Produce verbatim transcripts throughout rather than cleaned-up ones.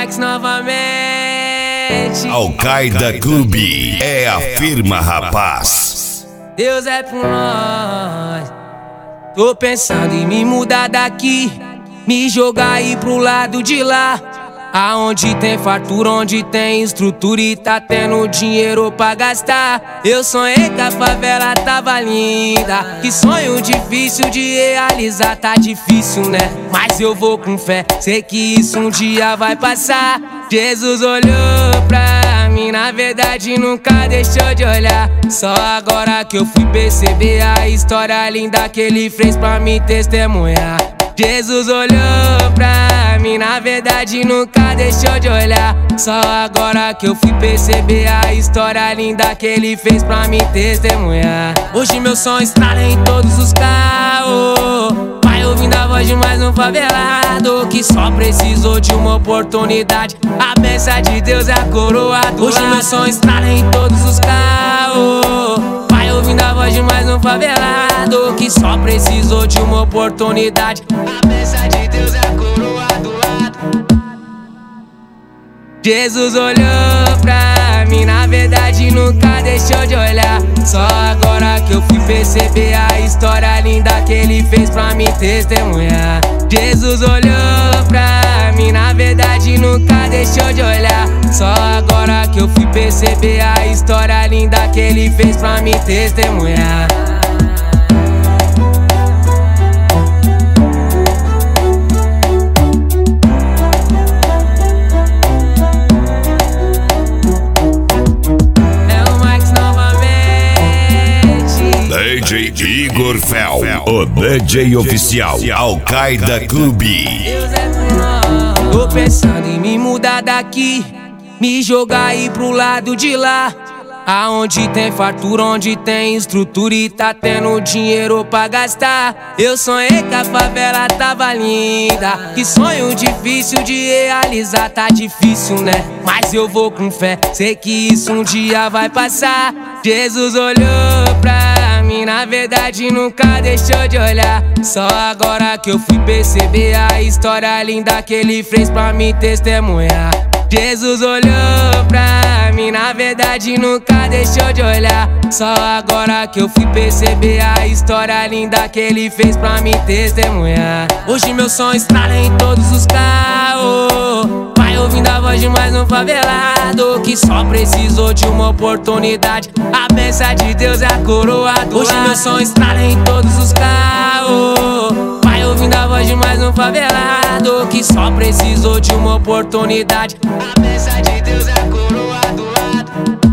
Max novamente. Al-Qaeda Clube é a firma, rapaz. Deus é por nós. Tô pensando em me mudar daqui, me jogar aí pro lado de lá, aonde tem fartura, onde tem estrutura e tá tendo dinheiro pra gastar. Eu sonhei que a favela tava linda, que sonho difícil de realizar. Tá difícil, né? Mas eu vou com fé, sei que isso um dia vai passar. Jesus olhou pra mim, na verdade nunca deixou de olhar. Só agora que eu fui perceber a história linda que ele fez pra me testemunhar. Jesus olhou pra mim, na verdade nunca deixou de olhar. Só agora que eu fui perceber a história linda que ele fez pra me testemunhar. Hoje meu som estrala em todos os carros, vai ouvindo a voz de mais um favelado que só precisou de uma oportunidade. A bênção de Deus é a coroa do Hoje lado. Meu som estrala em todos os carros, vai ouvindo a voz de mais um favelado que só precisou de uma oportunidade. A bênção de Deus é a coroa do lado. Jesus olhou pra mim, na verdade nunca deixou de olhar. Só agora que eu fui perceber a história linda que ele fez pra me testemunhar. Jesus olhou pra mim, na verdade nunca deixou de olhar. Só agora que eu fui perceber a história linda que ele fez pra me testemunhar. D J Igor Fel, o D J oficial Al-Qaeda Clube. Tô pensando em me mudar daqui, me jogar aí pro lado de lá, aonde tem fartura, onde tem estrutura e tá tendo dinheiro pra gastar. Eu sonhei que a favela tava linda, que sonho difícil de realizar. Tá difícil, né? Mas eu vou com fé, sei que isso um dia vai passar. Jesus olhou pra mim, na verdade nunca deixou de olhar. Só agora que eu fui perceber a história linda que ele fez pra me testemunhar. Jesus olhou pra mim, na verdade nunca deixou de olhar. Só agora que eu fui perceber a história linda que ele fez pra me testemunhar. Hoje meu som estrala em todos os carros, vai ouvindo a voz de mais um favelado que só precisou de uma oportunidade. A bênção de Deus é a coroa do Hoje lado. Meu som estrala em todos os carros, vai ouvindo a voz de mais um favelado que só precisou de uma oportunidade. A bênção de Deus é a coroa do lado.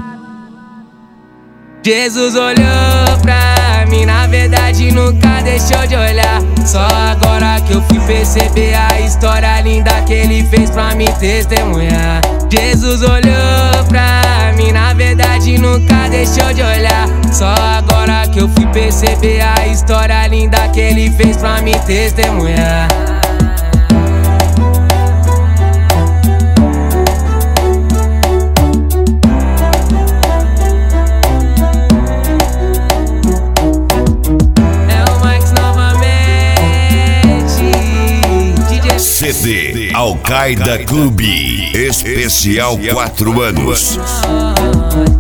Jesus olhou pra mim, na verdade nunca deixou de olhar. Só agora que eu fui perceber a história linda que ele fez pra me testemunhar. Jesus olhou pra mim, na verdade nunca deixou de olhar. Só agora que eu fui perceber a história linda que ele fez pra me testemunhar. C D Al-Qaeda Clube Especial quatro anos.